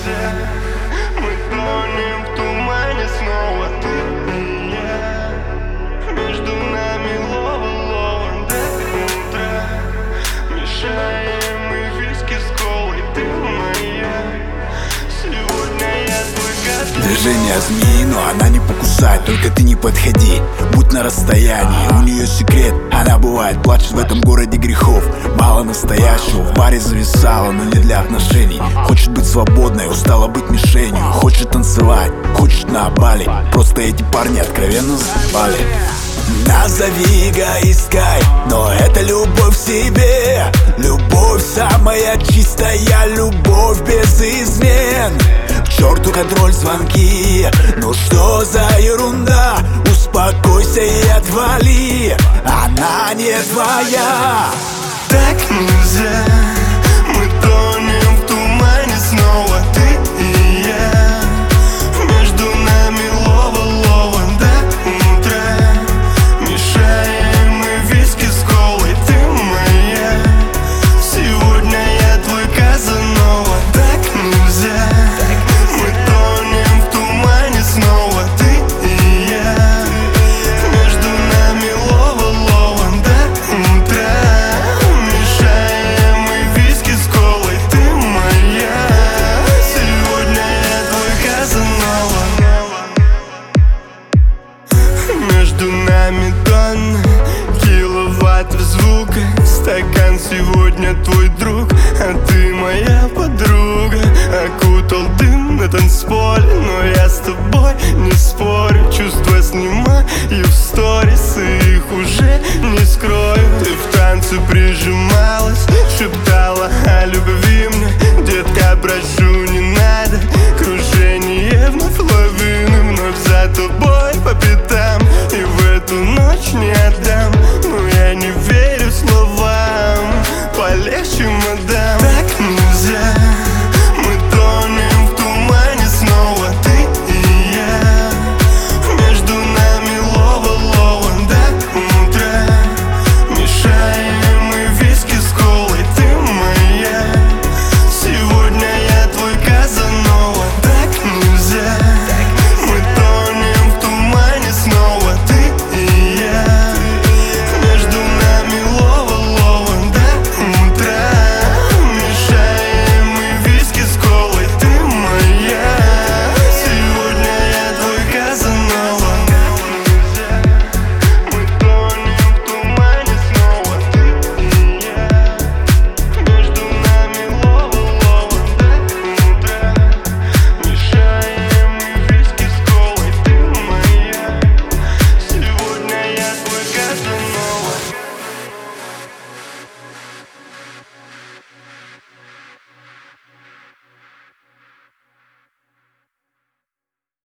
нельзя. Мы тонем в тумане снова, ты и я. Между нами лова до утра. Мешаем мы виски с колой, ты моя. Сегодня я твой гад. Движение змеи, но она не покусает, только ты не подходи, будь на расстоянии. У нее секрет, она бывает плачет в этом городе грехов. Мало настоящего, в баре зависала, но не для отношений. Хочет быть свободной, устала быть мишенью. Хочет танцевать, хочет на Бали. Просто эти парни откровенно заебали. Назови эгоисткой, но это любовь к себе. Любовь самая чистая, любовь без измен. К черту контроль, звонки, ну что за ерунда? Успокойся и отвали, она не твоя. Так нельзя, мы тонем в тумане снова, ты и я. Между нами лова до утра. Мешаем мы виски с колой, ты моя. Сегодня я твой Казанова. Так нельзя, мы тонем в тумане снова, ты и я. Между нами лова до утра. Мешаем мы виски с колой, ты моя. Сегодня я твой Казанова. Между нами тонны киловаттов звука. Стакан сегодня твой друг, а ты моя подруга. Окутал дым на танцполе, но я с тобой не спорю. Чувства снимаю в сторис, и их уже не скрою. Ты в танце прижималась, шептала о любви мне. Детка, прошу, не надо. Кружение вновь лавины, вновь за тобой по пятам. И в эту ночь не отдам.